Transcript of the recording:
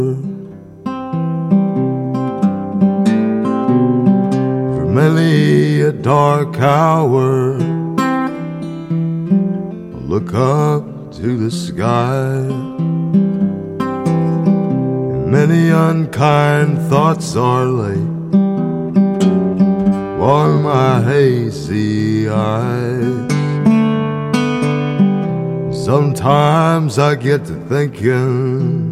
For many a dark hour, I look up to the sky, and many unkind thoughts are laid on my hazy eyes. Sometimes I get to thinking